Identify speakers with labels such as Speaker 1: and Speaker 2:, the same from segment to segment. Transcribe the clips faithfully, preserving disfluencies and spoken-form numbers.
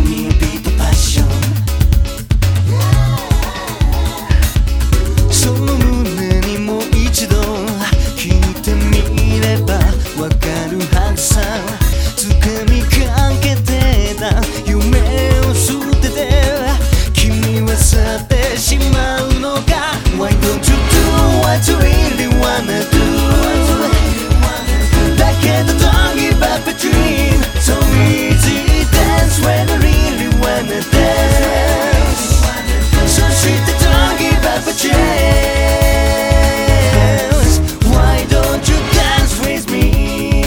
Speaker 1: me a beat of passion その胸にもう一度聞いてみればわかるはずさ掴みかけてた夢を捨てて君は去ってしまうのか Why don't you do what you really wanna do だけど don't give up a dream So easy dance when I really wanna dance そして don't give up a chance Why don't you dance with me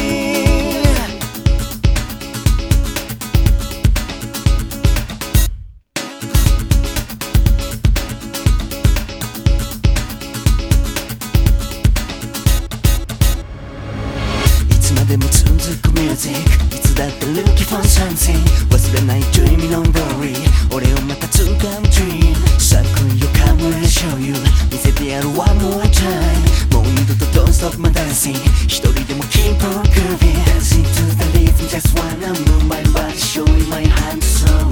Speaker 1: いつまでも続くミュージックいつだって looking for something 忘れない dreaming on glory 俺をまた掴む dream さあ来いよ come let me show you 見せてやる one more time もう二度と don't stop my dancing 一人でも keep on grooving Dancing to the rhythm just wanna move my body showing my hand soul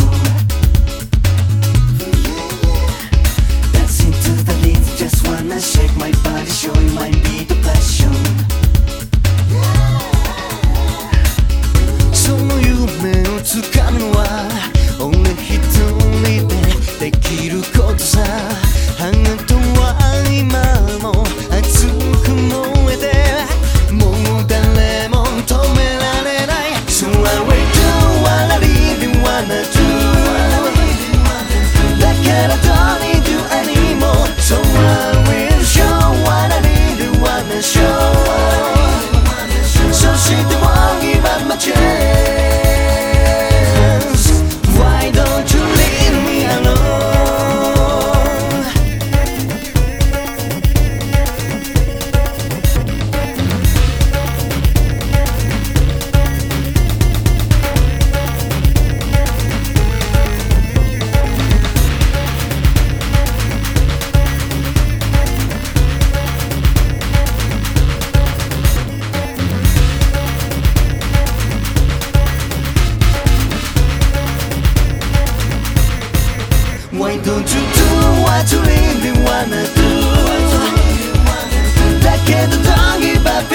Speaker 1: Dancing to the rhythm just wanna shake my body showing my beat of passionその夢を掴むのは俺一人でできることさあなたは今も熱く燃えてもう誰も止められない So I will do what I really wanna do だから don't need you anymore So I will show what I really wanna show そして won't give up my chance Why don't you leave me alone Why don't you do what you really wanna do だけど don't give up